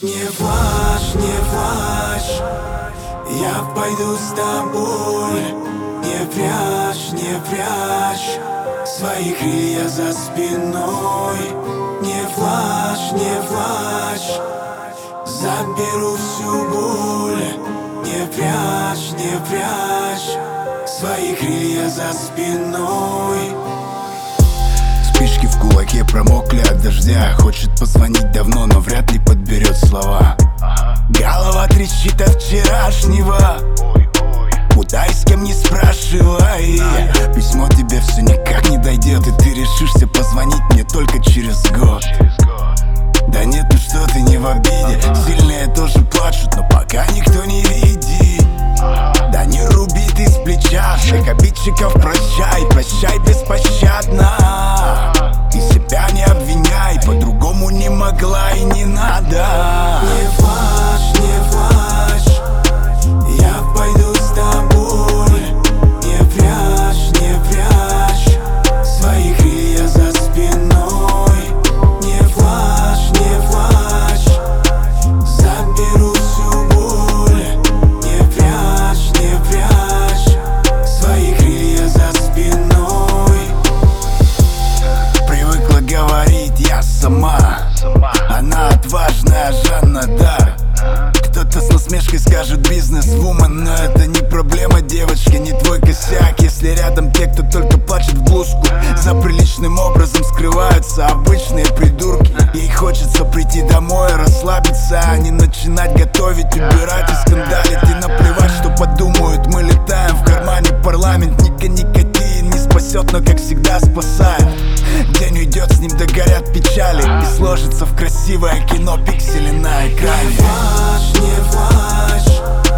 Не плачь, не плачь, я пойду с тобой. Не прячь, не прячь свои крылья за спиной. Не плачь, не плачь, заберу всю боль. Не прячь, не прячь свои крылья за спиной. Спички в кулаке промокли от дождя. Хочет позвонить давно, но вряд ли подберет слова. Голова трещит от вчерашнего. Куда и с кем не спрашивай. Письмо тебе все никак не дойдет, и ты решишься позвонить мне только через год. Да нет, ну что ты не в обиде. Сильные тоже плачут, но пока никто не видит. Да не руби ты с плеча, всех обидчиков прощай. Прощай беспощадно и себя не обвиняй. По-другому не могла и не надо. Не плачь, не плачь, я пойду с тобой. Не прячь, не прячь свои крылья за спиной. Не плачь, не плачь, заберу всю боль. Не прячь, не прячь свои крылья за спиной. Привыкла говорить я сама. Она отважная Жанна Дарк. Кто-то с насмешкой скажет бизнес-вумен, но это не проблема, девочка, не твой косяк. Если рядом те, кто только плачет в блузку, за приличным образом скрываются обычные придурки. Ей хочется прийти домой, расслабиться, а не начинать готовить, убирать и скандалить. И наплевать, что подумают, мы летаем в кармане парламент. Никотин не спасет, но как всегда спасает. День уйдет, с ним догорят печали, и сложится в красивое кино пиксели на экране. Не плачь, не плачь,